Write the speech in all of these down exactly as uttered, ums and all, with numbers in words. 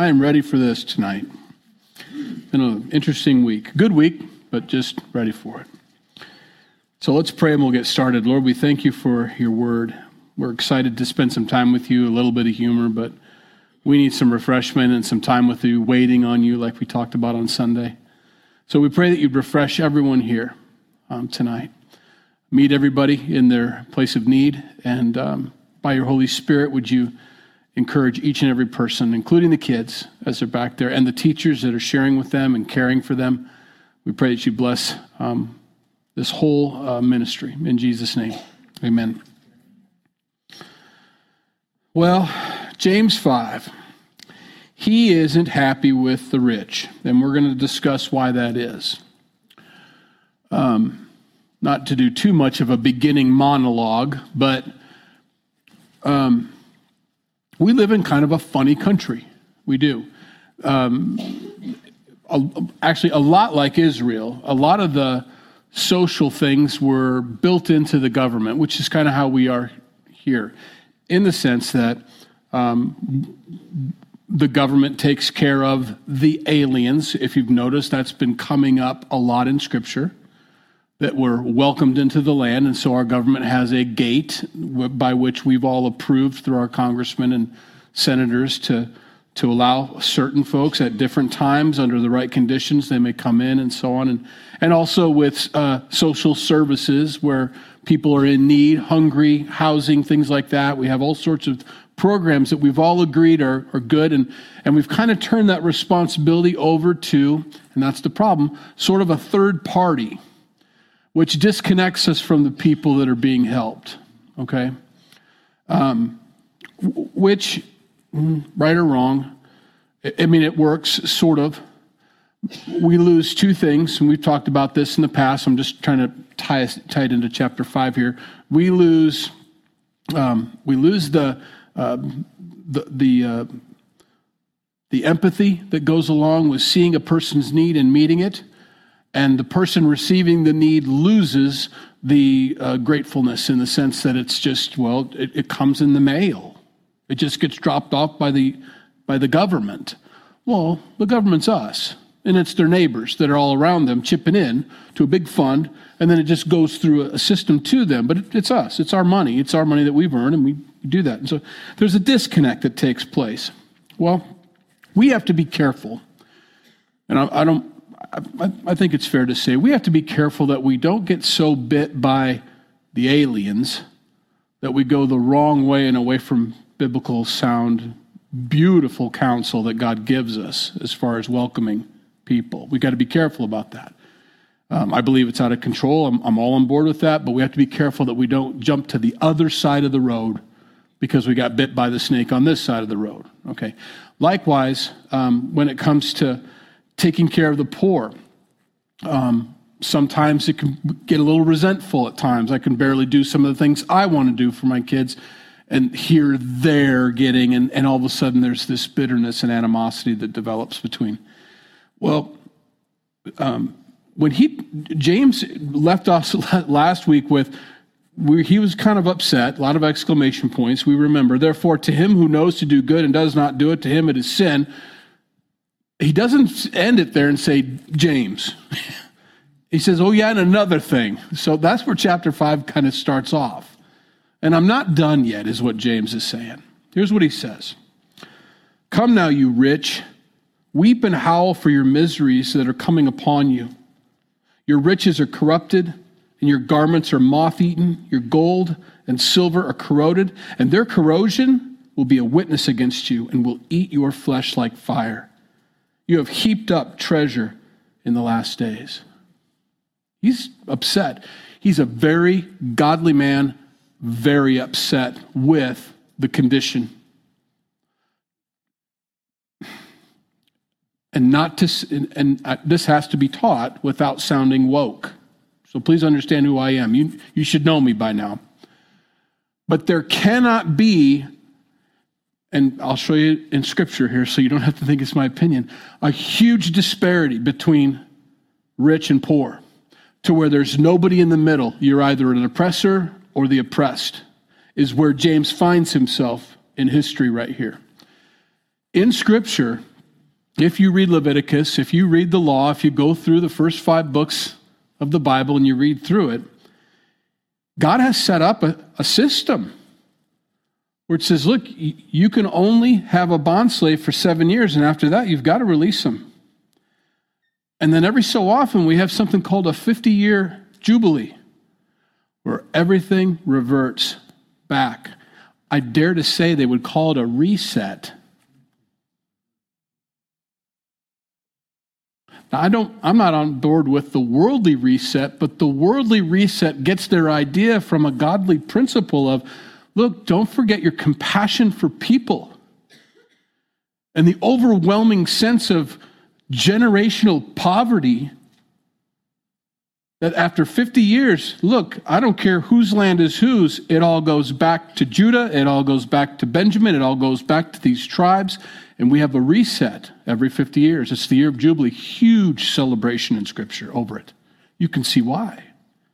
I am ready for this tonight. Been an interesting week. Good week, but just ready for it. So let's pray and we'll get started. Lord, we thank you for your word. We're excited to spend some time with you, a little bit of humor, but we need some refreshment and some time with you, waiting on you like we talked about on Sunday. So we pray that you'd refresh everyone here um, tonight. Meet everybody in their place of need, and um, by your Holy Spirit, would you encourage each and every person, including the kids as they're back there, and the teachers that are sharing with them and caring for them. We pray that you bless um, this whole uh, ministry. In Jesus' name, amen. Well, James five. He isn't happy with the rich, and we're going to discuss why that is. Um, not to do too much of a beginning monologue, but um, we live in kind of a funny country. We do. Um, actually, a lot like Israel, a lot of the social things were built into the government, which is kind of how we are here, in the sense that um, the government takes care of the aliens. If you've noticed, that's been coming up a lot in Scripture, that were welcomed into the land, and so our government has a gate by which we've all approved through our congressmen and senators to to allow certain folks at different times under the right conditions, they may come in and so on. And, and also with uh, social services where people are in need, hungry, housing, things like that. We have all sorts of programs that we've all agreed are, are good. And, and we've kind of turned that responsibility over to, and that's the problem, sort of a third party, which disconnects us from the people that are being helped, okay? Um, which, right or wrong, I mean, it works, sort of. We lose two things, and we've talked about this in the past. I'm just trying to tie, tie it into chapter five here. We lose, um, we lose the uh, the the, uh, the empathy that goes along with seeing a person's need and meeting it, and the person receiving the need loses the uh, gratefulness in the sense that it's just, well, it, it comes in the mail. It just gets dropped off by the by the government. Well, the government's us, and it's their neighbors that are all around them chipping in to a big fund, and then it just goes through a system to them. But it, it's us. It's our money. It's our money that we've earned, and we do that. And so there's a disconnect that takes place. Well, we have to be careful, and I, I don't. I, I think it's fair to say we have to be careful that we don't get so bit by the aliens that we go the wrong way and away from biblical, sound, beautiful counsel that God gives us as far as welcoming people. We got to be careful about that. Um, I believe it's out of control. I'm, I'm all on board with that, but we have to be careful that we don't jump to the other side of the road because we got bit by the snake on this side of the road. Okay. Likewise, um, when it comes to taking care of the poor, um, sometimes it can get a little resentful at times. I can barely do some of the things I want to do for my kids, and here they're getting, and, and all of a sudden there's this bitterness and animosity that develops between. Well, um, when he, James left us last week with, we, he was kind of upset, a lot of exclamation points. We remember, therefore, to him who knows to do good and does not do it, to him it is sin. He doesn't end it there and say, James. He says, oh yeah, and another thing. So that's where chapter five kind of starts off. And I'm not done yet, is what James is saying. Here's what he says. Come now, you rich, weep and howl for your miseries that are coming upon you. Your riches are corrupted, and your garments are moth-eaten. Your gold and silver are corroded, and their corrosion will be a witness against you and will eat your flesh like fire. You have heaped up treasure in the last days. He's upset. He's a very godly man, very upset with the condition. And not to, and, and this has to be taught without sounding woke. So please understand who I am. You, you should know me by now. But there cannot be, and I'll show you in Scripture here so you don't have to think it's my opinion, a huge disparity between rich and poor to where there's nobody in the middle. You're either an oppressor or the oppressed, is where James finds himself in history right here. In Scripture, if you read Leviticus, if you read the law, if you go through the first five books of the Bible and you read through it, God has set up a, a system where it says, look, you can only have a bondslave for seven years, and after that, you've got to release him. And then every so often, we have something called a fifty-year jubilee, where everything reverts back. I dare to say they would call it a reset. Now, I don't, I'm not on board with the worldly reset, but the worldly reset gets their idea from a godly principle of, look, don't forget your compassion for people and the overwhelming sense of generational poverty that after fifty years, look, I don't care whose land is whose, it all goes back to Judah, it all goes back to Benjamin, it all goes back to these tribes, and we have a reset every fifty years. It's the year of Jubilee, huge celebration in Scripture over it. You can see why.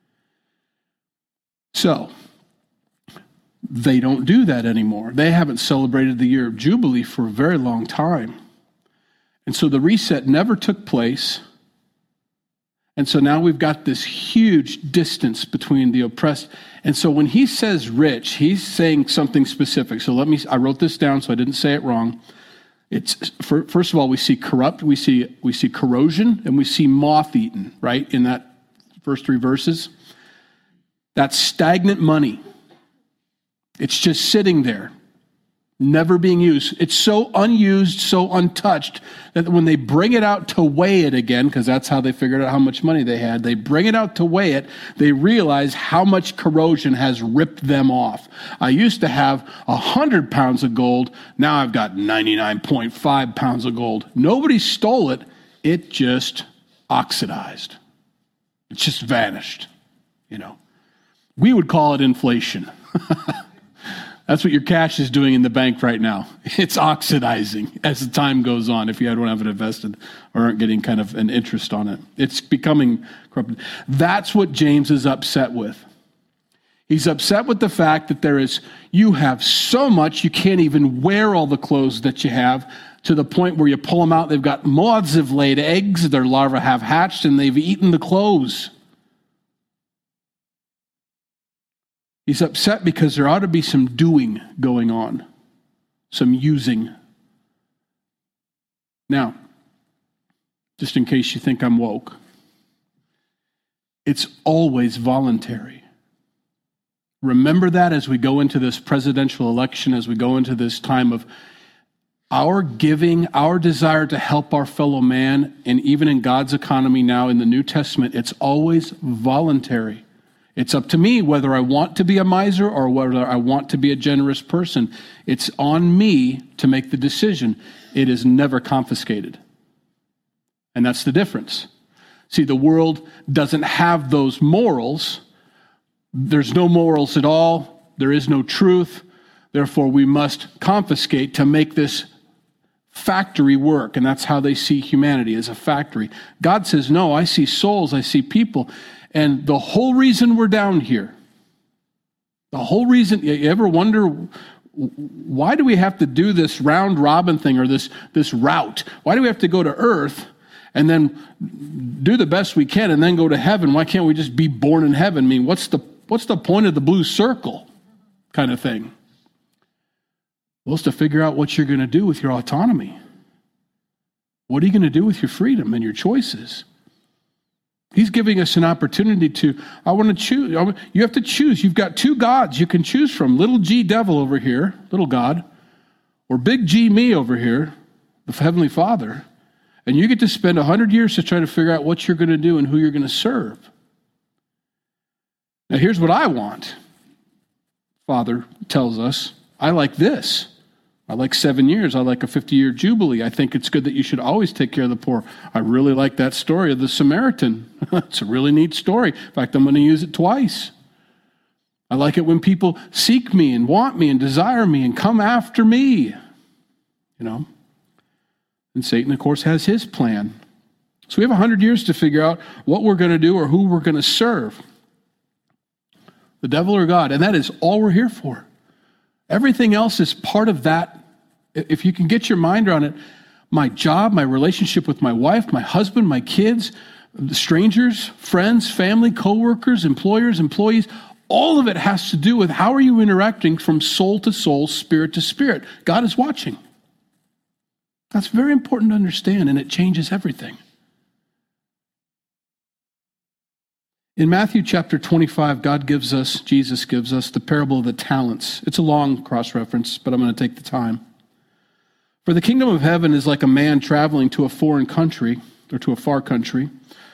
So, they don't do that anymore. They haven't celebrated the year of Jubilee for a very long time. And so the reset never took place. And so now we've got this huge distance between the oppressed. And so when he says rich, he's saying something specific. So let me, I wrote this down so I didn't say it wrong. It's, for, first of all, we see corrupt, we see, we see corrosion, and we see moth-eaten, right, in that first three verses. That's stagnant money. It's just sitting there, never being used. It's so unused, so untouched, that when they bring it out to weigh it again, because that's how they figured out how much money they had, they bring it out to weigh it, they realize how much corrosion has ripped them off. I used to have one hundred pounds of gold. Now I've got ninety-nine point five pounds of gold. Nobody stole it. It just oxidized. It just vanished, you know. We would call it inflation. That's what your cash is doing in the bank right now. It's oxidizing as the time goes on if you don't have it invested or aren't getting kind of an interest on it. It's becoming corrupted. That's what James is upset with. He's upset with the fact that there is, you have so much you can't even wear all the clothes that you have, to the point where you pull them out, they've got moths have laid eggs, their larvae have hatched, and they've eaten the clothes. He's upset because there ought to be some doing going on, some using. Now, just in case you think I'm woke, it's always voluntary. Remember that as we go into this presidential election, as we go into this time of our giving, our desire to help our fellow man, and even in God's economy now in the New Testament, it's always voluntary. It's up to me whether I want to be a miser or whether I want to be a generous person. It's on me to make the decision. It is never confiscated. And that's the difference. See, the world doesn't have those morals. There's no morals at all. There is no truth. Therefore, we must confiscate to make this factory work. And that's how they see humanity, as a factory. God says, no, I see souls, I see people. And the whole reason we're down here, the whole reason, you ever wonder, why do we have to do this round robin thing or this, this route? Why do we have to go to earth and then do the best we can and then go to heaven? Why can't we just be born in heaven? I mean, what's the, what's the point of the blue circle kind of thing? Well, it's to figure out what you're going to do with your autonomy. What are you going to do with your freedom and your choices? He's giving us an opportunity to, I want to choose. You have to choose. You've got two gods you can choose from. Little g devil over here, little God, or big G me over here, the Heavenly Father. And you get to spend a hundred years to try to figure out what you're going to do and who you're going to serve. Now here's what I want. Father tells us, I like this. I like seven years. I like a fifty-year jubilee. I think it's good that you should always take care of the poor. I really like that story of the Samaritan. It's a really neat story. In fact, I'm going to use it twice. I like it when people seek me and want me and desire me and come after me. You know? And Satan, of course, has his plan. So we have a hundred years to figure out what we're going to do or who we're going to serve. The devil or God. And that is all we're here for. Everything else is part of that. If you can get your mind around it, my job, my relationship with my wife, my husband, my kids, strangers, friends, family, coworkers, employers, employees. All of it has to do with how are you interacting from soul to soul, spirit to spirit. God is watching. That's very important to understand, and it changes everything. In Matthew chapter twenty-five, God gives us, Jesus gives us the parable of the talents. It's a long cross-reference, but I'm going to take the time. For the kingdom of heaven is like a man traveling to a foreign country, or to a far country,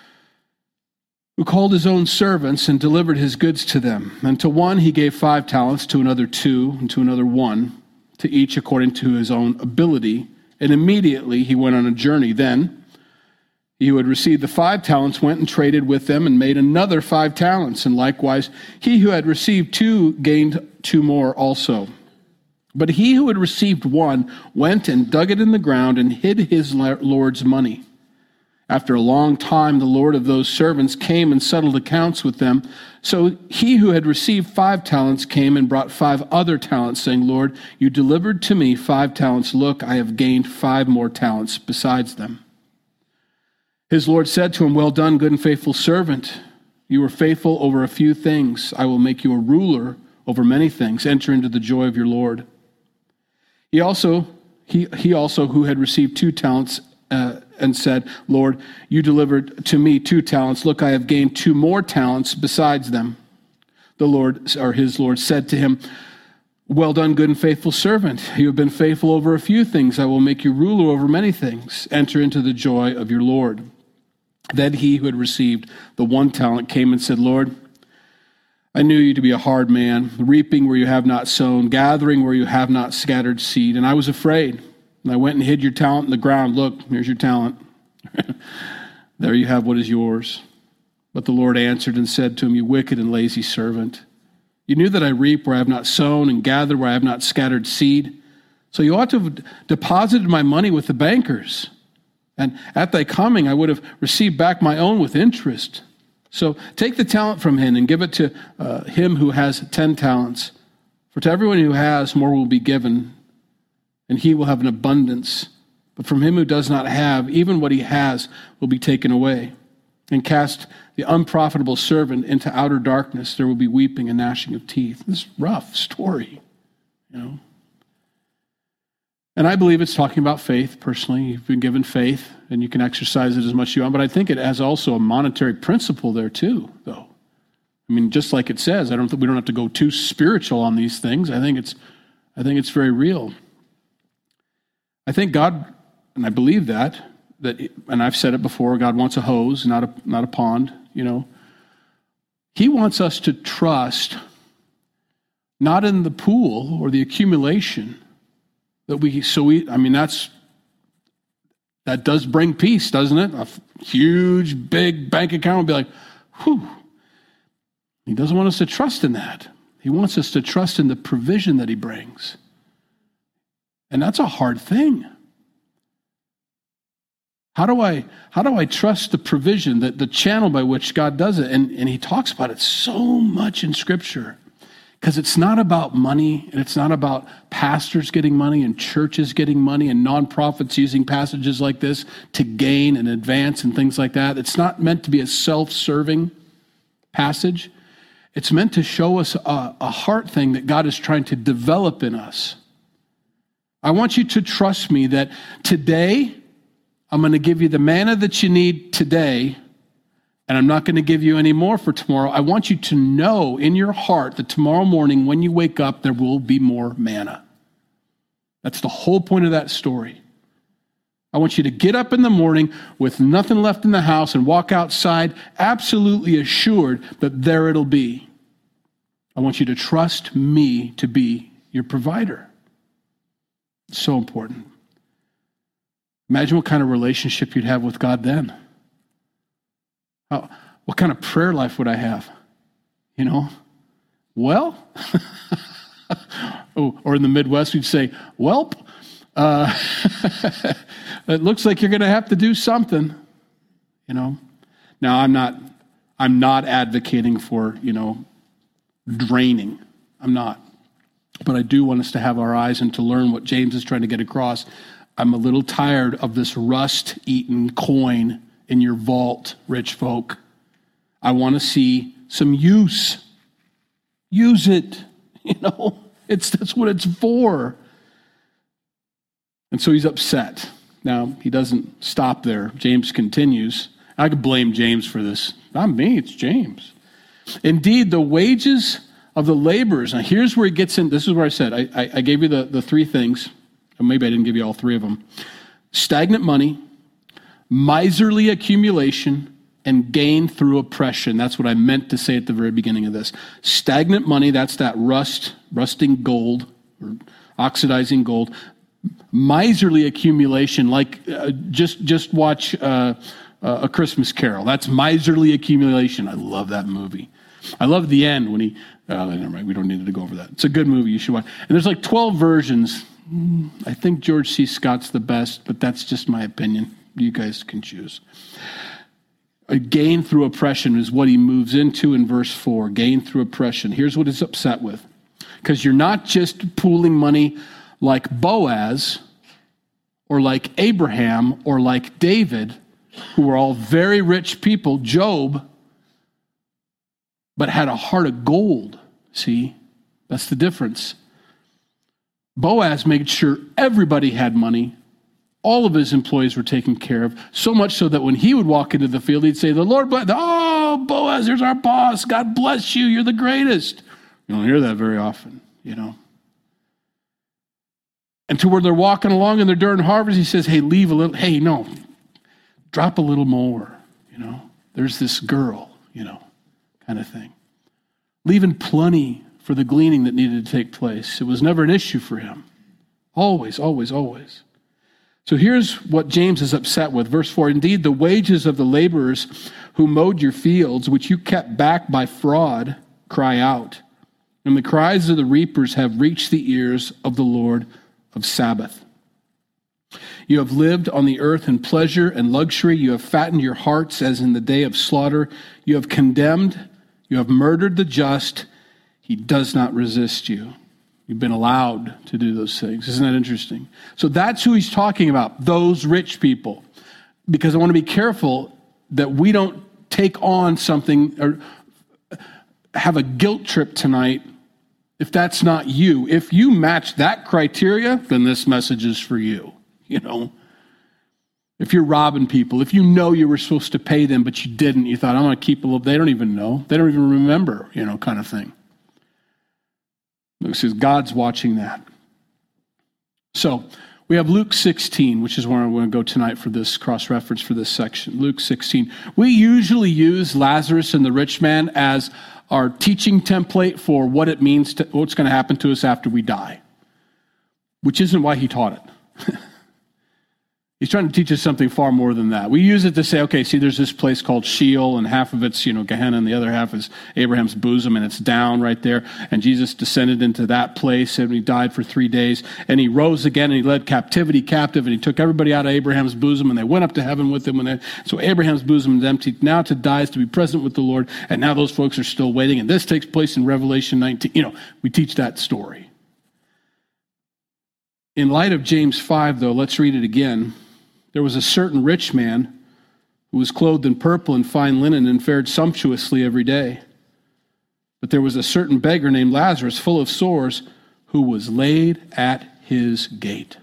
who called his own servants and delivered his goods to them. And to one he gave five talents, to another two, and to another one, to each according to his own ability. And immediately he went on a journey. Then he who had received the five talents went and traded with them and made another five talents. And likewise, he who had received two gained two more also. But he who had received one went and dug it in the ground and hid his Lord's money. After a long time, the Lord of those servants came and settled accounts with them. So he who had received five talents came and brought five other talents, saying, Lord, you delivered to me five talents. Look, I have gained five more talents besides them. His Lord said to him, well done, good and faithful servant. You were faithful over a few things. I will make you a ruler over many things. Enter into the joy of your Lord. He also, he, he also who had received two talents, uh, and said, Lord, you delivered to me two talents. Look, I have gained two more talents besides them. The Lord, or his Lord, said to him, well done, good and faithful servant. You have been faithful over a few things. I will make you ruler over many things. Enter into the joy of your Lord. Then he who had received the one talent came and said, Lord, I knew you to be a hard man, reaping where you have not sown, gathering where you have not scattered seed. And I was afraid. And I went and hid your talent in the ground. Look, here's your talent. There you have what is yours. But the Lord answered and said to him, you wicked and lazy servant. You knew that I reap where I have not sown and gather where I have not scattered seed. So you ought to have deposited my money with the bankers. And at thy coming, I would have received back my own with interest. So take the talent from him and give it to uh, him who has ten talents. For to everyone who has, more will be given, and he will have an abundance. But from him who does not have, even what he has will be taken away. And cast the unprofitable servant into outer darkness. There will be weeping and gnashing of teeth. This is a rough story, you know. And I believe it's talking about faith, personally. You've been given faith, and you can exercise it as much as you want. But I think it has also a monetary principle there too, though. I mean, just like it says, I don't think we don't have to go too spiritual on these things. I think it's, I think it's very real. I think God, and I believe that, that, and I've said it before, God wants a hose, not a, not a pond, you know. He wants us to trust not in the pool or the accumulation that we, so we, I mean, that's, that does bring peace, doesn't it? A huge, big bank account would be like, whew. He doesn't want us to trust in that. He wants us to trust in the provision that he brings. And that's a hard thing. How do I how do I trust the provision, that the channel by which God does it? And, and he talks about it so much in Scripture. Because it's not about money, and it's not about pastors getting money and churches getting money and nonprofits using passages like this to gain and advance and things like that. It's not meant to be a self-serving passage. It's meant to show us a, a heart thing that God is trying to develop in us. I want you to trust me that today, I'm going to give you the manna that you need today, and I'm not going to give you any more for tomorrow. I want you to know in your heart that tomorrow morning when you wake up, there will be more manna. That's the whole point of that story. I want you to get up in the morning with nothing left in the house and walk outside absolutely assured that there it'll be. I want you to trust me to be your provider. It's so important. Imagine what kind of relationship you'd have with God then. How, what kind of prayer life would I have? You know? Well? oh, or in the Midwest, we'd say, welp. Uh, it looks like you're going to have to do something. You know? Now, I'm not, I'm not advocating for, you know, draining. I'm not. But I do want us to have our eyes and to learn what James is trying to get across. I'm a little tired of this rust-eaten coin in your vault, rich folk. I want to see some use. Use it. You know, it's that's what it's for. And so he's upset. Now, he doesn't stop there. James continues. I could blame James for this. Not me, it's James. Indeed, the wages of the laborers. Now, here's where he gets in. This is where I said, I, I, I gave you the, the three things. Or maybe I didn't give you all three of them. Stagnant money, miserly accumulation, and gain through oppression. That's what I meant to say at the very beginning of this. Stagnant money, that's that rust, rusting gold, or oxidizing gold. Miserly accumulation, like uh, just just watch uh, uh, A Christmas Carol. That's miserly accumulation. I love that movie. I love the end when he, uh, never mind, we don't need to go over that. It's a good movie, you should watch. And there's like twelve versions. I think George C. Scott's the best, but that's just my opinion. You guys can choose. A gain through oppression is what he moves into in verse four. Gain through oppression. Here's what he's upset with. Because you're not just pooling money like Boaz or like Abraham or like David, who were all very rich people, Job, but had a heart of gold. See, that's the difference. Boaz made sure everybody had money. All of his employees were taken care of, so much so that when he would walk into the field, he'd say, the Lord bless, oh, Boaz, here's our boss. God bless you. You're the greatest. You don't hear that very often, you know. And to where they're walking along and they're during harvest, he says, hey, leave a little, hey, no, drop a little more, you know. There's this girl, you know, kind of thing. Leaving plenty for the gleaning that needed to take place. It was never an issue for him. Always, always, always. So here's what James is upset with. Verse four, indeed, the wages of the laborers who mowed your fields, which you kept back by fraud, cry out. And the cries of the reapers have reached the ears of the Lord of Sabbath. You have lived on the earth in pleasure and luxury. You have fattened your hearts as in the day of slaughter. You have condemned, you have murdered the just. He does not resist you. You've been allowed to do those things. Isn't that interesting? So that's who he's talking about, those rich people. Because I want to be careful that we don't take on something or have a guilt trip tonight if that's not you. If you match that criteria, then this message is for you, you know. If you're robbing people, if you know you were supposed to pay them, but you didn't, you thought, I'm going to keep a little, they don't even know. They don't even remember, you know, kind of thing. It says God's watching that. So we have Luke sixteen, which is where I want to go tonight for this cross-reference for this section. Luke sixteen. We usually use Lazarus and the rich man as our teaching template for what it means to, what's going to happen to us after we die, which isn't why he taught it. He's trying to teach us something far more than that. We use it to say, okay, see, there's this place called Sheol, and half of it's, you know, Gehenna, and the other half is Abraham's bosom, and it's down right there. And Jesus descended into that place, and he died for three days. And he rose again, and he led captivity captive, and he took everybody out of Abraham's bosom, and they went up to heaven with him. And they, so Abraham's bosom is empty. Now to die is to be present with the Lord, and now those folks are still waiting. And this takes place in Revelation nineteen. You know, we teach that story. In light of James five, though, let's read it again. There was a certain rich man who was clothed in purple and fine linen and fared sumptuously every day. But there was a certain beggar named Lazarus, full of sores, who was laid at his gate.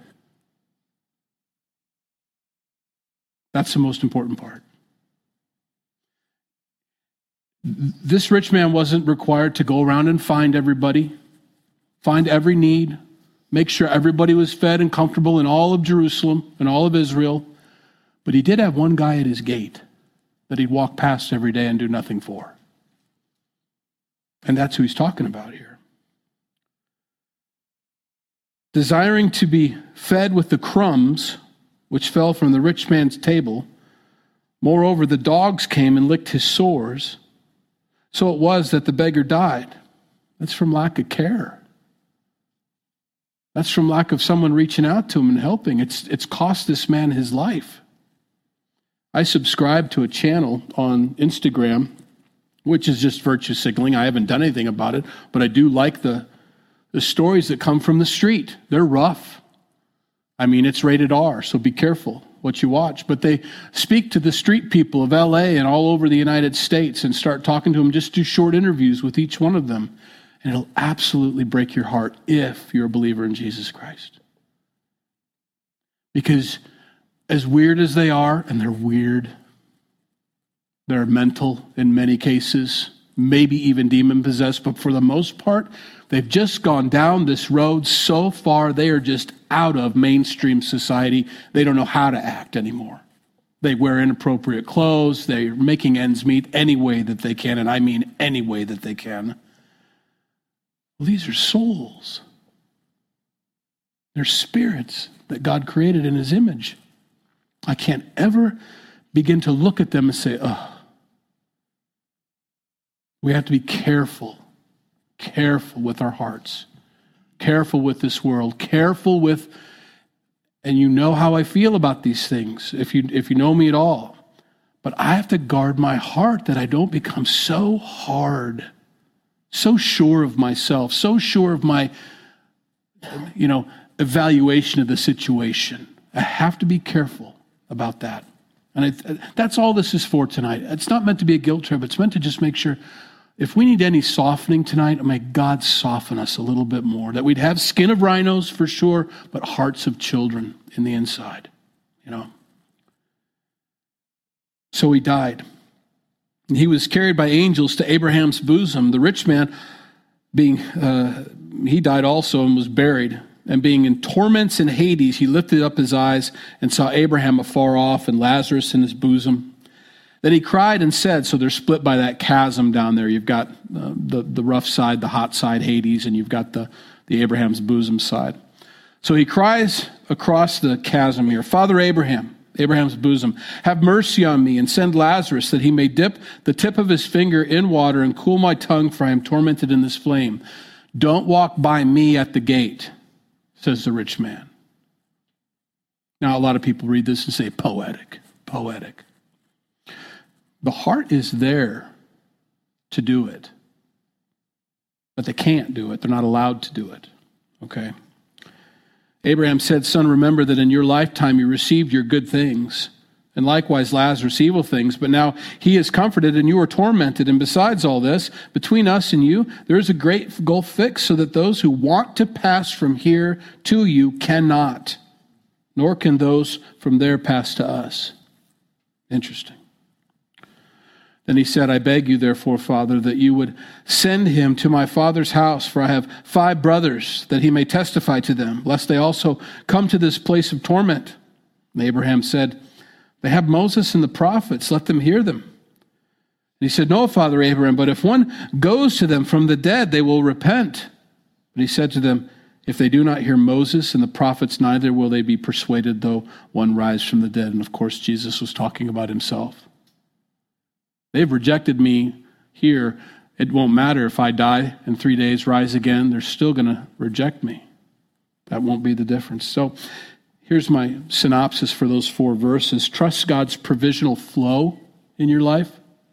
That's the most important part. This rich man wasn't required to go around and find everybody, find every need, make sure everybody was fed and comfortable in all of Jerusalem and all of Israel. But he did have one guy at his gate that he'd walk past every day and do nothing for. And that's who he's talking about here. Desiring to be fed with the crumbs which fell from the rich man's table, moreover, the dogs came and licked his sores. So it was that the beggar died. That's from lack of care. That's from lack of someone reaching out to him and helping. It's, it's cost this man his life. I subscribe to a channel on Instagram, which is just virtue signaling. I haven't done anything about it, but I do like the, the stories that come from the street. They're rough. I mean, it's rated R, so be careful what you watch. But they speak to the street people of L A and all over the United States and start talking to them, just do short interviews with each one of them. And it'll absolutely break your heart if you're a believer in Jesus Christ. Because as weird as they are, and they're weird, they're mental in many cases, maybe even demon-possessed, but for the most part, they've just gone down this road so far, they are just out of mainstream society. They don't know how to act anymore. They wear inappropriate clothes. They're making ends meet any way that they can, and I mean any way that they can. Well, these are souls. They're spirits that God created in his image. I can't ever begin to look at them and say, oh. We have to be careful, careful with our hearts, careful with this world, careful with, and you know how I feel about these things, if you if you know me at all. But I have to guard my heart that I don't become so hard, so sure of myself, so sure of my, you know, evaluation of the situation. I have to be careful about that. And I, that's all this is for tonight. It's not meant to be a guilt trip. It's meant to just make sure, if we need any softening tonight, may God soften us a little bit more. That we'd have skin of rhinos for sure, but hearts of children in the inside, you know. So he died. And he was carried by angels to Abraham's bosom. The rich man, being, uh, he died also and was buried. And being in torments in Hades, he lifted up his eyes and saw Abraham afar off and Lazarus in his bosom. Then he cried and said, so they're split by that chasm down there. You've got uh, the, the rough side, the hot side, Hades, and you've got the, the Abraham's bosom side. So he cries across the chasm here, Father Abraham, Abraham's bosom, have mercy on me and send Lazarus that he may dip the tip of his finger in water and cool my tongue, for I am tormented in this flame. Don't walk by me at the gate, says the rich man. Now, a lot of people read this and say, poetic, poetic. The heart is there to do it, but they can't do it. They're not allowed to do it, okay? Abraham said, son, remember that in your lifetime you received your good things, and likewise Lazarus evil things, but now he is comforted and you are tormented. And besides all this, between us and you, there is a great gulf fixed, so that those who want to pass from here to you cannot, nor can those from there pass to us. Interesting. Then he said, I beg you, therefore, Father, that you would send him to my father's house, for I have five brothers, that he may testify to them, lest they also come to this place of torment. And Abraham said, they have Moses and the prophets, let them hear them. And he said, no, Father Abraham, but if one goes to them from the dead, they will repent. But he said to them, if they do not hear Moses and the prophets, neither will they be persuaded, though one rise from the dead. And of course, Jesus was talking about himself. They've rejected me here. It won't matter if I die and three days rise again. They're still going to reject me. That won't be the difference. So here's my synopsis for those four verses. Trust God's provisional flow in your life,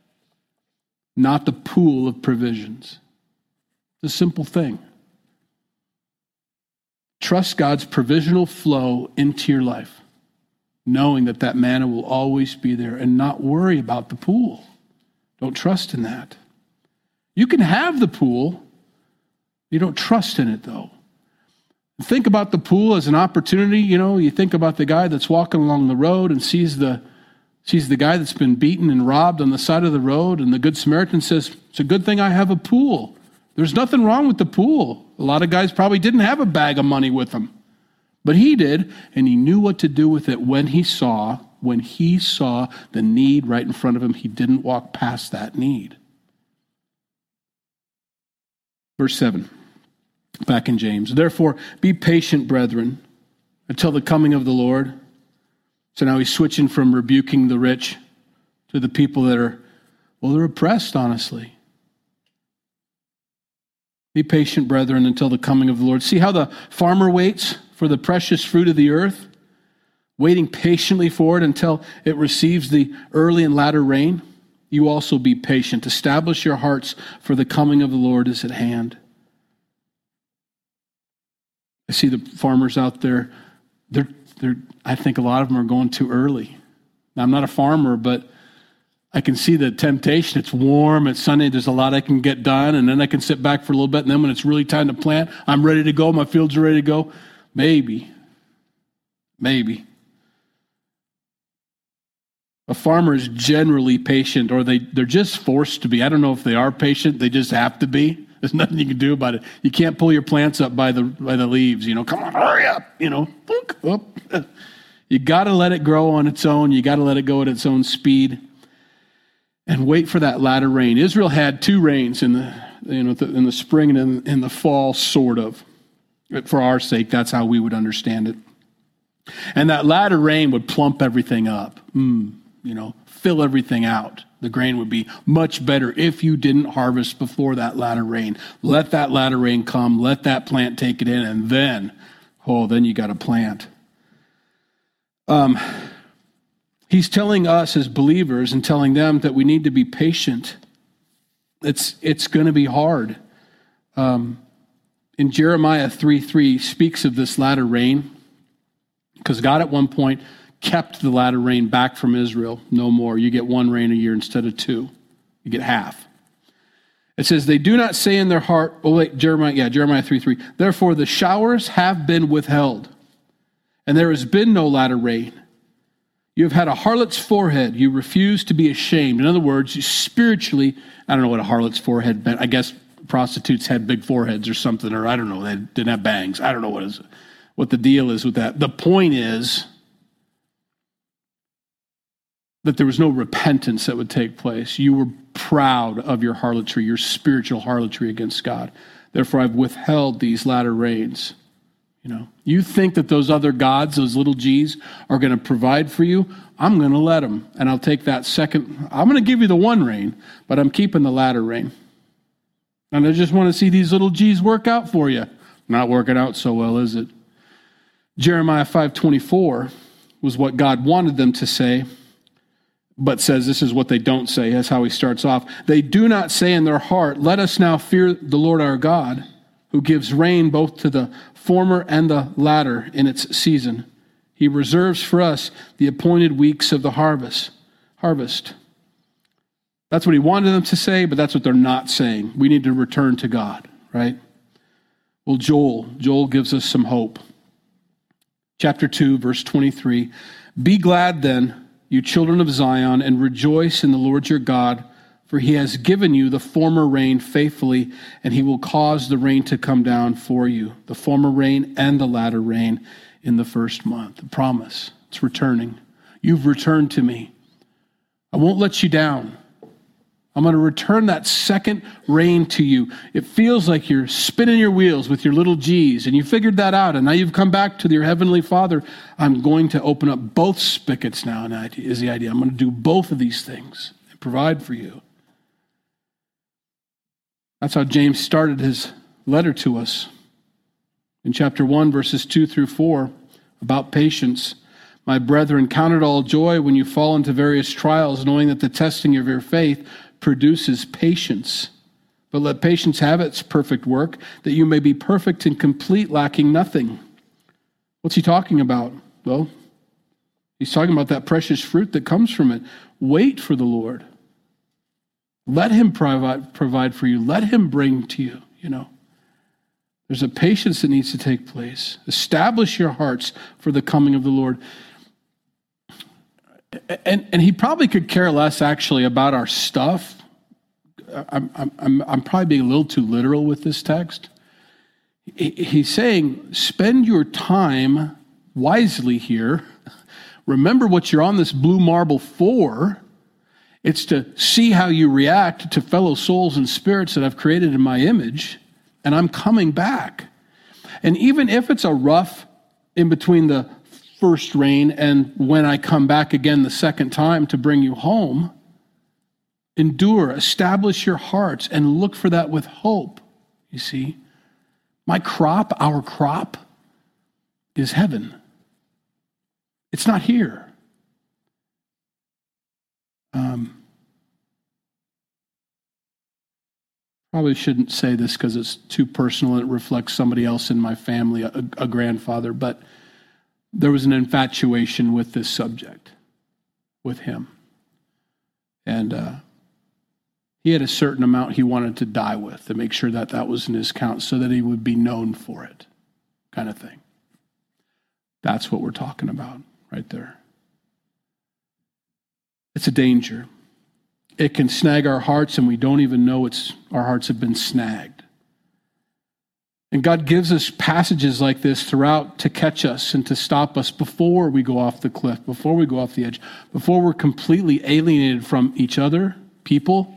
not the pool of provisions. It's a simple thing. Trust God's provisional flow into your life, knowing that that manna will always be there, and not worry about the pool. Don't trust in that. You can have the pool. You don't trust in it, though. Think about the pool as an opportunity. You know, you think about the guy that's walking along the road and sees the sees the guy that's been beaten and robbed on the side of the road, and the Good Samaritan says, it's a good thing I have a pool. There's nothing wrong with the pool. A lot of guys probably didn't have a bag of money with them, but he did, and he knew what to do with it when he saw When he saw the need right in front of him. He didn't walk past that need. Verse seven, back in James. Therefore, be patient, brethren, until the coming of the Lord. So now he's switching from rebuking the rich to the people that are, well, they're oppressed, honestly. Be patient, brethren, until the coming of the Lord. See how the farmer waits for the precious fruit of the earth, waiting patiently for it until it receives the early and latter rain? You also be patient. Establish your hearts, for the coming of the Lord is at hand. I see the farmers out there. They're they're, I think a lot of them are going too early. Now, I'm not a farmer, but I can see the temptation. It's warm, it's sunny, there's a lot I can get done, and then I can sit back for a little bit, and then when it's really time to plant, I'm ready to go, my fields are ready to go. Maybe. Maybe. A farmer is generally patient, or they, they're just forced to be. I don't know if they are patient, they just have to be. There's nothing you can do about it. You can't pull your plants up by the by the leaves, you know. Come on, hurry up, you know. Up. You got to let it grow on its own. You got to let it go at its own speed. And wait for that latter rain. Israel had two rains in the, you know, in the spring and in, in the fall, sort of. For our sake, that's how we would understand it. And that latter rain would plump everything up, mm, you know, fill everything out. The grain would be much better if you didn't harvest before that latter rain. Let that latter rain come, let that plant take it in, and then, oh, then you got to plant. Um. He's telling us as believers and telling them that we need to be patient. It's it's going to be hard. Um, in Jeremiah three three speaks of this latter rain, because God at one point kept the latter rain back from Israel. No more. You get one rain a year instead of two. You get half. It says, they do not say in their heart, oh wait, Jeremiah, yeah, Jeremiah three three. Therefore the showers have been withheld, and there has been no latter rain. You have had a harlot's forehead. You refuse to be ashamed. In other words, you spiritually, I don't know what a harlot's forehead meant. I guess prostitutes had big foreheads or something, or I don't know. They didn't have bangs. I don't know what is what the deal is with that. The point is that there was no repentance that would take place. You were proud of your harlotry, your spiritual harlotry against God. Therefore, I've withheld these latter rains. You know, you think that those other gods, those little g's, are going to provide for you? I'm going to let them, and I'll take that second. I'm going to give you the one rain, but I'm keeping the latter rain. And I just want to see these little g's work out for you. Not working out so well, is it? Jeremiah five twenty-four was what God wanted them to say, but says this is what they don't say. That's how he starts off. They do not say in their heart, let us now fear the Lord our God, who gives rain both to the former and the latter in its season. He reserves for us the appointed weeks of the harvest. Harvest. That's what he wanted them to say, but that's what they're not saying. We need to return to God, right? Well, Joel, Joel gives us some hope. Chapter two, verse twenty-three. Be glad then, you children of Zion, and rejoice in the Lord your God, for he has given you the former rain faithfully, and he will cause the rain to come down for you, the former rain and the latter rain in the first month. The promise, it's returning. You've returned to me. I won't let you down. I'm going to return that second rain to you. It feels like you're spinning your wheels with your little G's, and you figured that out, and now you've come back to your heavenly Father. I'm going to open up both spigots now, and is the idea. I'm going to do both of these things and provide for you. That's how James started his letter to us. In chapter one, verses two through four, about patience. My brethren, count it all joy when you fall into various trials, knowing that the testing of your faith produces patience. But let patience have its perfect work, that you may be perfect and complete, lacking nothing. What's he talking about? Well, he's talking about that precious fruit that comes from it. Wait for the Lord. Let him provide, provide for you. Let him bring to you, you know. There's a patience that needs to take place. Establish your hearts for the coming of the Lord. And, and he probably could care less, actually, about our stuff. I'm, I'm, I'm probably being a little too literal with this text. He's saying, spend your time wisely here. Remember what you're on this blue marble for. It's to see how you react to fellow souls and spirits that I've created in my image, and I'm coming back. And even if it's a rough in between the first rain and when I come back again the second time to bring you home, endure, establish your hearts, and look for that with hope. You see, my crop, our crop, is heaven. It's not here. Um, probably shouldn't say this because it's too personal and it reflects somebody else in my family, a, a grandfather, but there was an infatuation with this subject, with him. And uh, he had a certain amount he wanted to die with to make sure that that was in his count so that he would be known for it, kind of thing. That's what we're talking about right there. It's a danger. It can snag our hearts and we don't even know it's our hearts have been snagged. And God gives us passages like this throughout to catch us and to stop us before we go off the cliff, before we go off the edge, before we're completely alienated from each other, people.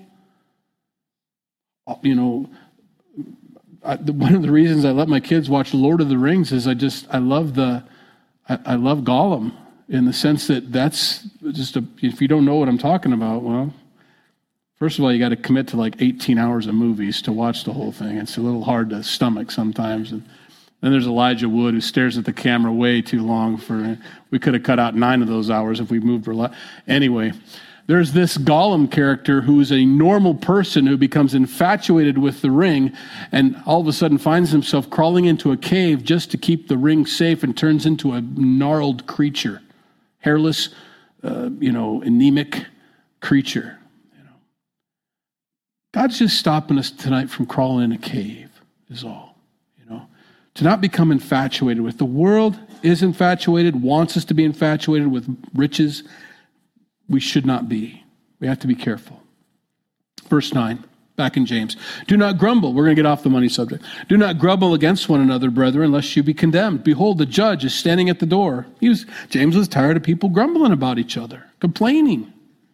You know, I, the, one of the reasons I let my kids watch Lord of the Rings is I just, I love the, I, I love Gollum in the sense that that's just a, if you don't know what I'm talking about, well, first of all, you got to commit to like eighteen hours of movies to watch the whole thing. It's a little hard to stomach sometimes. And then there's Elijah Wood who stares at the camera way too long for, we could have cut out nine of those hours if we moved a lot. Anyway, there's this Gollum character who is a normal person who becomes infatuated with the ring and all of a sudden finds himself crawling into a cave just to keep the ring safe and turns into a gnarled creature, hairless, uh, you know, anemic creature. You know, God's just stopping us tonight from crawling in a cave is all, you know, to not become infatuated with. The world is infatuated, wants us to be infatuated with riches. We should not be. We have to be careful. Verse nine, back in James. Do not grumble. We're going to get off the money subject. Do not grumble against one another, brethren, lest you be condemned. Behold, the judge is standing at the door. He was, James was tired of people grumbling about each other, complaining.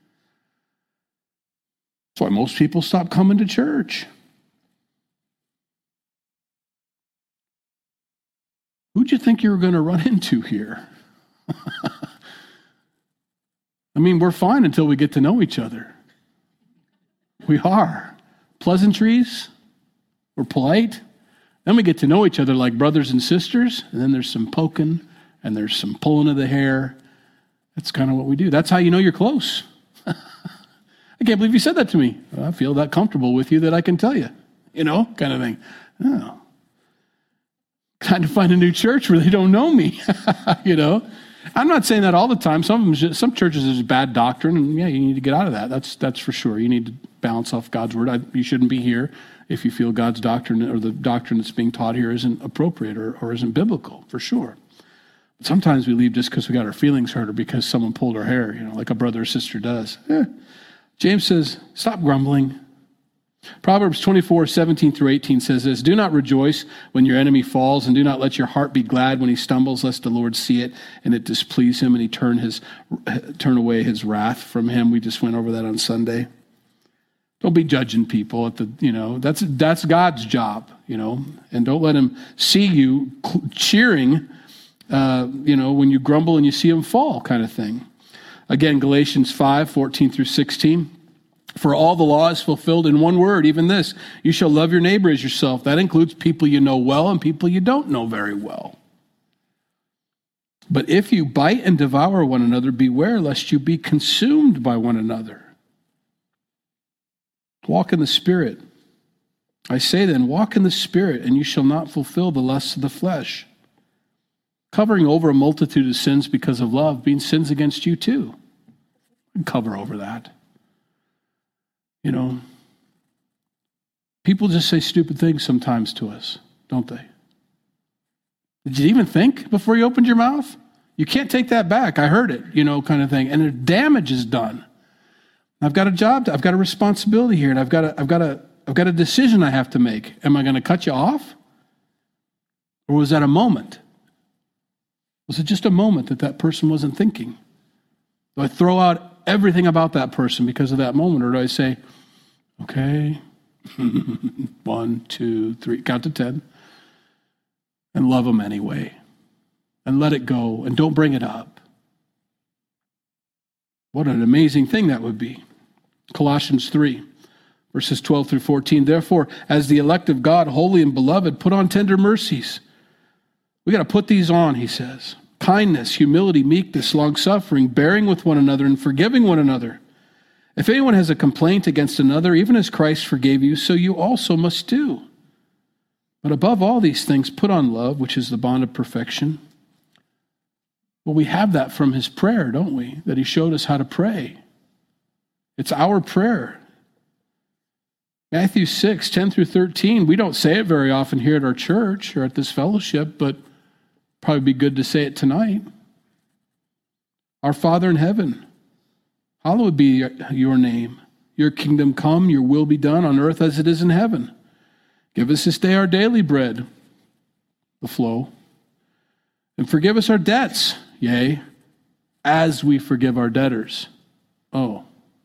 That's why most people stop coming to church. Who'd you think you were going to run into here? I mean, we're fine until we get to know each other. We are. Pleasantries, we're polite. Then we get to know each other like brothers and sisters, and then there's some poking, and there's some pulling of the hair. That's kind of what we do. That's how you know you're close. I can't believe you said that to me. Well, I feel that comfortable with you that I can tell you, you know, kind of thing. Oh. Trying to find a new church where they don't know me, you know. I'm not saying that all the time. Some of them, just, some churches is bad doctrine, and yeah, you need to get out of that. That's that's for sure. You need to balance off God's word. I, you shouldn't be here if you feel God's doctrine or the doctrine that's being taught here isn't appropriate or, or isn't biblical, for sure. But sometimes we leave just because we got our feelings hurt or because someone pulled our hair, you know, like a brother or sister does. Eh. James says, stop grumbling. Proverbs twenty-four, seventeen through eighteen says this, do not rejoice when your enemy falls, and do not let your heart be glad when he stumbles, lest the Lord see it and it displease him and he turn his turn away his wrath from him. We just went over that on Sunday. Don't be judging people at the, you know, that's that's God's job, you know, and don't let him see you cheering, uh, you know, when you grumble and you see him fall, kind of thing. Again, Galatians five, fourteen through sixteen. For all the law is fulfilled in one word, even this, you shall love your neighbor as yourself. That includes people you know well and people you don't know very well. But if you bite and devour one another, beware lest you be consumed by one another. Walk in the Spirit. I say then, walk in the Spirit, and you shall not fulfill the lusts of the flesh. Covering over a multitude of sins because of love, being sins against you too. Cover over that. You know, people just say stupid things sometimes to us, don't they? Did you even think before you opened your mouth? You can't take that back. I heard it, you know, kind of thing. And the damage is done. I've got a job, to, I've got a responsibility here, and I've got a, I've got a, I've got a decision I have to make. Am I going to cut you off? Or was that a moment? Was it just a moment that that person wasn't thinking? Do I throw out everything about that person because of that moment? Or do I say, okay, one, two, three, count to ten, and love them anyway, and let it go, and don't bring it up? What an amazing thing that would be. Colossians three, verses twelve through fourteen. Therefore, as the elect of God, holy and beloved, put on tender mercies. We got to put these on, he says. Kindness, humility, meekness, long-suffering, bearing with one another and forgiving one another. If anyone has a complaint against another, even as Christ forgave you, so you also must do. But above all these things, put on love, which is the bond of perfection. Well, we have that from his prayer, don't we? That he showed us how to pray. It's our prayer. Matthew six, ten through thirteen, we don't say it very often here at our church or at this fellowship, but probably be good to say it tonight. Our Father in heaven, hallowed be your name. Your kingdom come, your will be done on earth as it is in heaven. Give us this day our daily bread, the flow. And forgive us our debts, yea, as we forgive our debtors. Oh,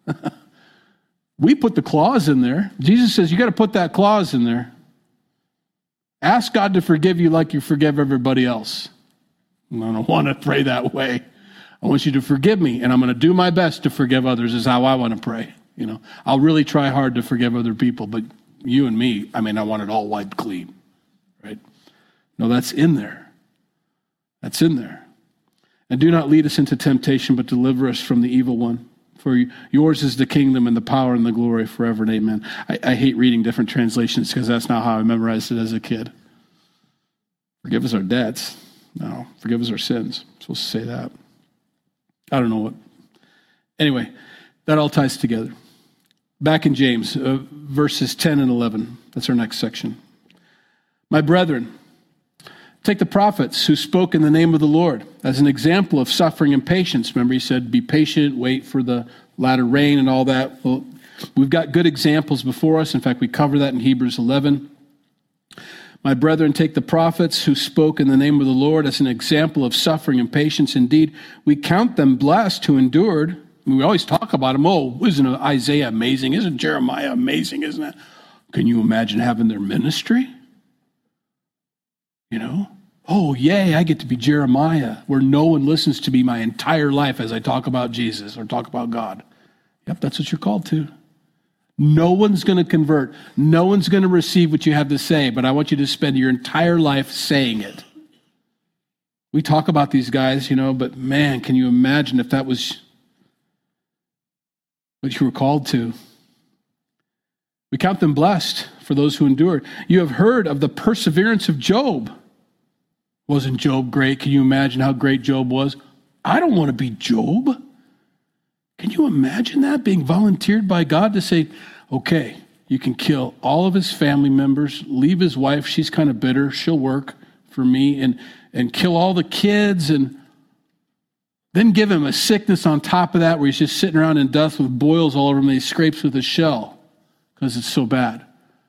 we put the clause in there. Jesus says you got to put that clause in there. Ask God to forgive you like you forgive everybody else. I don't want to pray that way. I want you to forgive me, and I'm going to do my best to forgive others is how I want to pray. You know, I'll really try hard to forgive other people, but you and me, I mean, I want it all wiped clean, right? No, that's in there. That's in there. And do not lead us into temptation, but deliver us from the evil one. For yours is the kingdom and the power and the glory forever and amen. I, I hate reading different translations because that's not how I memorized it as a kid. Forgive us our debts. No, forgive us our sins. I'm supposed to say that. I don't know what. Anyway, that all ties together. Back in James, uh, verses ten and eleven. That's our next section. My brethren, take the prophets who spoke in the name of the Lord as an example of suffering and patience. Remember, he said, be patient, wait for the latter rain and all that. Well, we've got good examples before us. In fact, we cover that in Hebrews eleven. My brethren, take the prophets who spoke in the name of the Lord as an example of suffering and patience. Indeed, we count them blessed who endured. I mean, we always talk about them. Oh, isn't Isaiah amazing? Isn't Jeremiah amazing? Isn't it? Can you imagine having their ministry? You know? Oh, yay, I get to be Jeremiah, where no one listens to me my entire life as I talk about Jesus or talk about God. Yep, that's what you're called to. No one's going to convert. No one's going to receive what you have to say, but I want you to spend your entire life saying it. We talk about these guys, you know, but man, can you imagine if that was what you were called to? We count them blessed for those who endured. You have heard of the perseverance of Job. Wasn't Job great? Can you imagine how great Job was? I don't want to be Job. Can you imagine that, being volunteered by God to say, okay, you can kill all of his family members, leave his wife, she's kind of bitter, she'll work for me, and, and kill all the kids, and then give him a sickness on top of that where he's just sitting around in dust with boils all over him and he scrapes with a shell because it's so bad.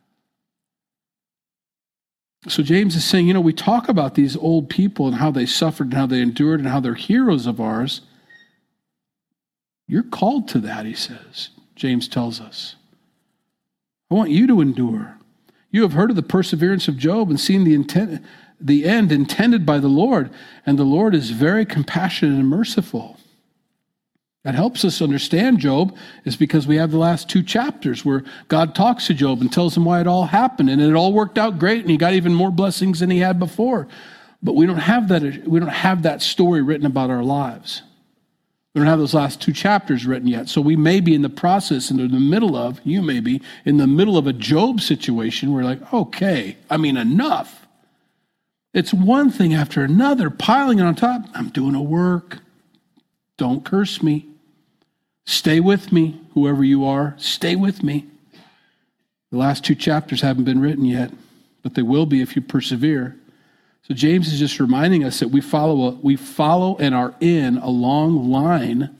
So James is saying, you know, we talk about these old people and how they suffered and how they endured and how they're heroes of ours. You're called to that, he says. James tells us. I want you to endure. You have heard of the perseverance of Job and seen the intent, the end intended by the Lord, and the Lord is very compassionate and merciful. That helps us understand Job is because we have the last two chapters where God talks to Job and tells him why it all happened, and it all worked out great, and he got even more blessings than he had before. But we don't have that, we don't have that story written about our lives. We don't have those last two chapters written yet. So we may be in the process and in the middle of, you may be, in the middle of a Job situation where we're like, okay, I mean, enough. It's one thing after another, piling it on top. I'm doing a work. Don't curse me. Stay with me, whoever you are. Stay with me. The last two chapters haven't been written yet, but they will be if you persevere. So James is just reminding us that we follow, a, we follow and are in a long line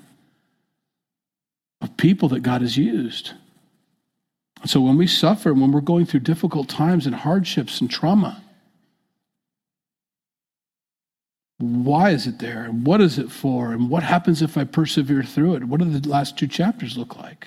of people that God has used. So when we suffer, when we're going through difficult times and hardships and trauma, why is it there? And what is it for? And what happens if I persevere through it? What do the last two chapters look like?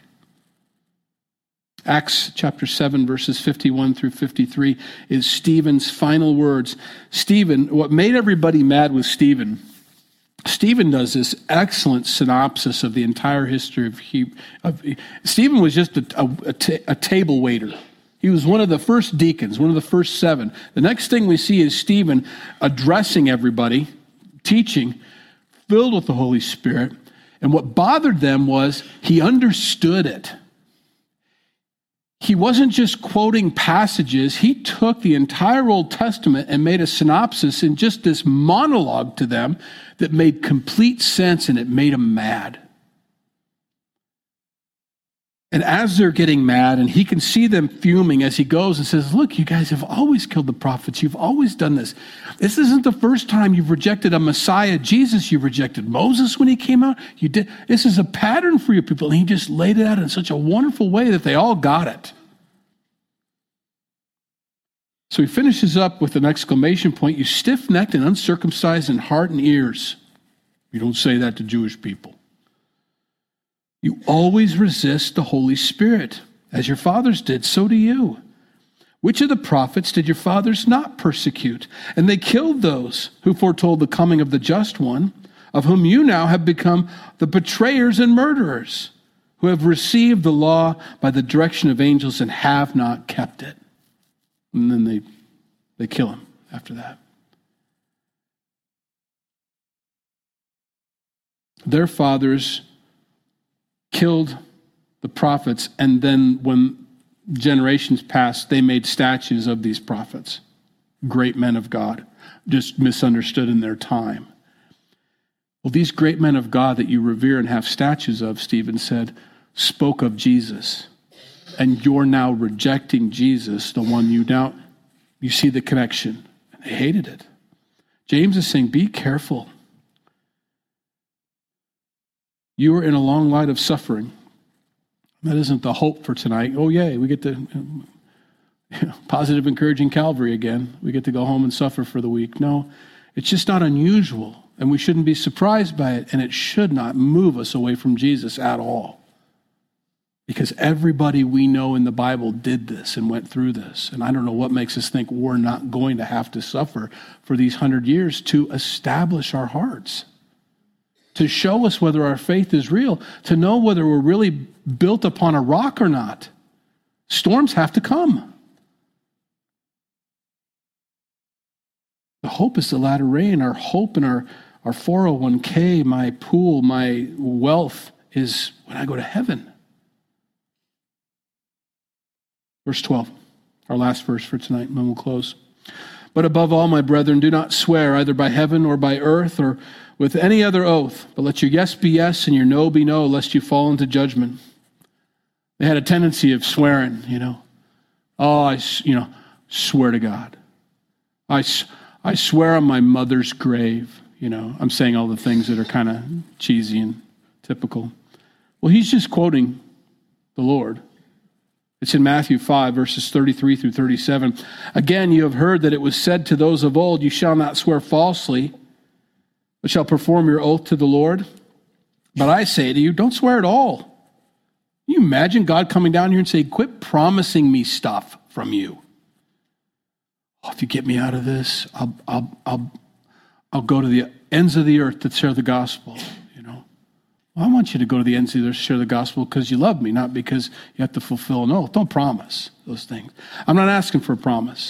Acts chapter seven, verses fifty-one through fifty-three is Stephen's final words. Stephen, what made everybody mad with Stephen, Stephen does this excellent synopsis of the entire history of he. Of, Stephen was just a, a, a, t- a table waiter. He was one of the first deacons, one of the first seven. The next thing we see is Stephen addressing everybody, teaching, filled with the Holy Spirit. And what bothered them was he understood it. he wasn't just quoting passages. He took the entire Old Testament and made a synopsis in just this monologue to them that made complete sense, and it made them mad. And as they're getting mad, and he can see them fuming as he goes and says, look, you guys have always killed the prophets. You've always done this. This isn't the first time you've rejected a Messiah, Jesus. You rejected Moses when he came out. You did. This is a pattern for you people. And he just laid it out in such a wonderful way that they all got it. So he finishes up with an exclamation point. You stiff-necked and uncircumcised in heart and ears. You don't say that to Jewish people. You always resist the Holy Spirit. As your fathers did, so do you. Which of the prophets did your fathers not persecute? And they killed those who foretold the coming of the just one, of whom you now have become the betrayers and murderers, who have received the law by the direction of angels and have not kept it. And then they, they kill him after that. Their fathers killed the prophets, and then when generations passed, they made statues of these prophets, great men of God, just misunderstood in their time. Well, these great men of God that you revere and have statues of, Stephen said, spoke of Jesus. And you're now rejecting Jesus, the one you now, you see the connection. And they hated it. James is saying, be careful. You are in a long line of suffering. That isn't the hope for tonight. Oh, yay, we get to, you know, positive, encouraging Calvary again. We get to go home and suffer for the week. No, it's just not unusual, and we shouldn't be surprised by it, and it should not move us away from Jesus at all. Because everybody we know in the Bible did this and went through this. And I don't know what makes us think we're not going to have to suffer for these hundred years to establish our hearts, to show us whether our faith is real, to know whether we're really built upon a rock or not. Storms have to come. The hope is the latter rain. Our hope in our, our four oh one k, my pool, my wealth is when I go to heaven. Verse twelve, our last verse for tonight, and then we'll close. But above all, my brethren, do not swear either by heaven or by earth or with any other oath, but let your yes be yes and your no be no, lest you fall into judgment. They had a tendency of swearing, you know. Oh, I, you know, swear to God. I, I swear on my mother's grave, you know. I'm saying all the things that are kind of cheesy and typical. Well, he's just quoting the Lord. It's in Matthew five, verses thirty-three through thirty-seven. Again, you have heard that it was said to those of old, you shall not swear falsely, but shall perform your oath to the Lord. But I say to you, don't swear at all. Can you imagine God coming down here and saying, quit promising me stuff from you. Oh, if you get me out of this, I'll, I'll, I'll, I'll go to the ends of the earth to share the gospel. You know, well, I want you to go to the ends of the earth to share the gospel because you love me, not because you have to fulfill an oath. Don't promise those things. I'm not asking for a promise.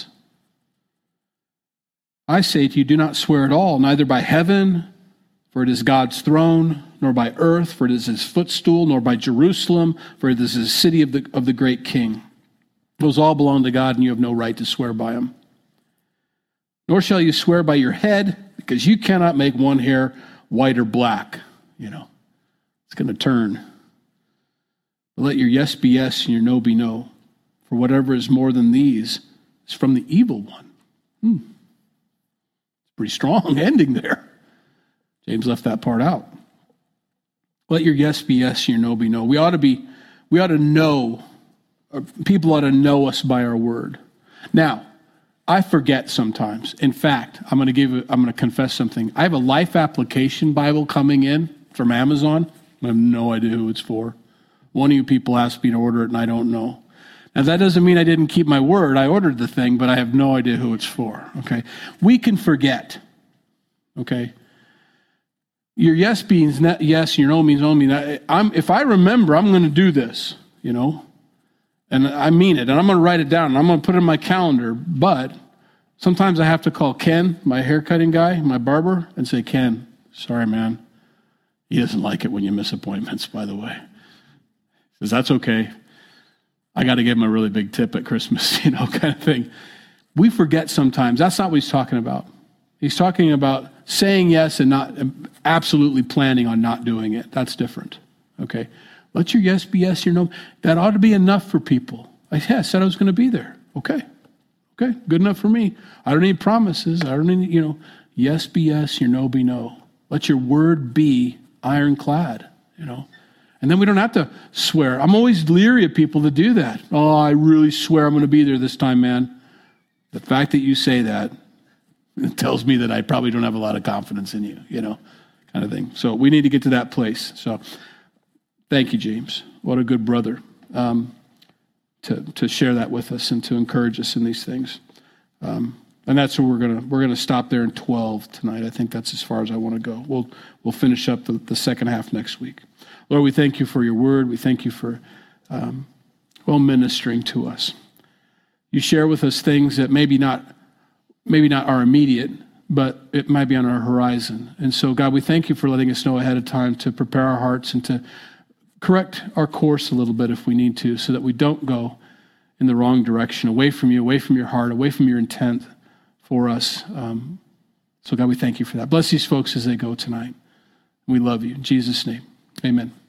I say to you, do not swear at all, neither by heaven, for it is God's throne, nor by earth, for it is his footstool, nor by Jerusalem, for it is the city of the, of the great king. Those all belong to God, and you have no right to swear by them. Nor shall you swear by your head, because you cannot make one hair white or black. You know, it's going to turn. But let your yes be yes, and your no be no. For whatever is more than these is from the evil one. Hmm. Pretty strong ending there. James left that part out. Let your yes be yes, your no be no. We ought to be, we ought to know, or people ought to know us by our word. Now, I forget sometimes. In fact, I'm going to give, I'm going to confess something. I have a Life Application Bible coming in from Amazon. I have no idea who it's for. One of you people asked me to order it, and I don't know. Now, that doesn't mean I didn't keep my word. I ordered the thing, but I have no idea who it's for, okay? We can forget, okay? Your yes means yes, your no means no. Mean I'm, if I remember, I'm going to do this, you know? And I mean it, and I'm going to write it down, and I'm going to put it in my calendar, but sometimes I have to call Ken, my haircutting guy, my barber, and say, Ken, sorry, man. He doesn't like it when you miss appointments, by the way. He says, that's okay. I got to give him a really big tip at Christmas, you know, kind of thing. We forget sometimes. That's not what he's talking about. He's talking about saying yes and not absolutely planning on not doing it. That's different, okay? Let your yes be yes, your no. That ought to be enough for people. I, yeah, I said I was going to be there. Okay, okay, good enough for me. I don't need promises. I don't need, you know, yes be yes, your no be no. Let your word be ironclad, you know. And then we don't have to swear. I'm always leery of people that do that. Oh, I really swear I'm going to be there this time, man. The fact that you say that, it tells me that I probably don't have a lot of confidence in you, you know, kind of thing. So we need to get to that place. So thank you, James. What a good brother um, to to share that with us and to encourage us in these things. Um, and that's where we're gonna we're gonna stop there in twelve tonight. I think that's as far as I want to go. We'll we'll finish up the, the second half next week. Lord, we thank you for your word. We thank you for um, well ministering to us. You share with us things that maybe not. Maybe not our immediate, but it might be on our horizon. And so, God, we thank you for letting us know ahead of time to prepare our hearts and to correct our course a little bit if we need to, so that we don't go in the wrong direction, away from you, away from your heart, away from your intent for us. Um, so, God, we thank you for that. Bless these folks as they go tonight. We love you. In Jesus' name, amen.